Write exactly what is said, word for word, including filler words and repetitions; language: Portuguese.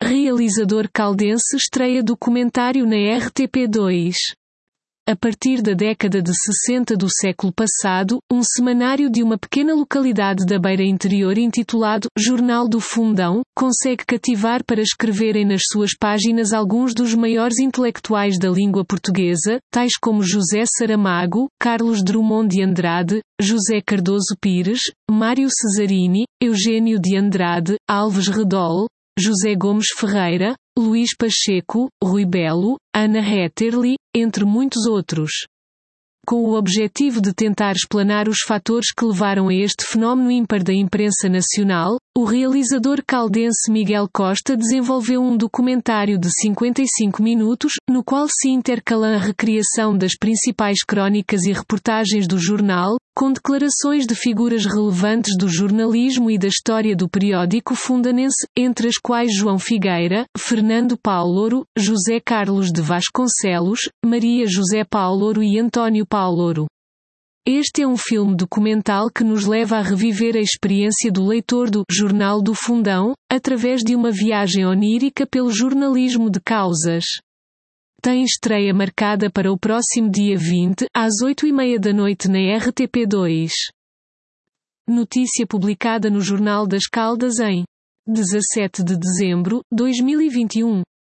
Realizador caldense estreia documentário na R T P dois. A partir da década de sessenta do século passado, um semanário de uma pequena localidade da Beira Interior intitulado Jornal do Fundão, consegue cativar para escreverem nas suas páginas alguns dos maiores intelectuais da língua portuguesa, tais como José Saramago, Carlos Drummond de Andrade, José Cardoso Pires, Mário Cesarini, Eugênio de Andrade, Alves Redol, José Gomes Ferreira, Luís Pacheco, Rui Belo, Ana Hetterli, entre muitos outros. Com o objetivo de tentar explanar os fatores que levaram a este fenómeno ímpar da imprensa nacional, o realizador caldense Miguel Costa desenvolveu um documentário de cinquenta e cinco minutos, no qual se intercala a recriação das principais crónicas e reportagens do jornal, com declarações de figuras relevantes do jornalismo e da história do periódico fundanense, entre as quais João Figueira, Fernando Pauloro, José Carlos de Vasconcelos, Maria José Pauloro e António Pauloro. Este é um filme documental que nos leva a reviver a experiência do leitor do Jornal do Fundão, através de uma viagem onírica pelo jornalismo de causas. Tem estreia marcada para o próximo dia vinte, às oito e meia da noite na R T P dois. Notícia publicada no Jornal das Caldas em dezassete de dezembro de dois mil e vinte e um.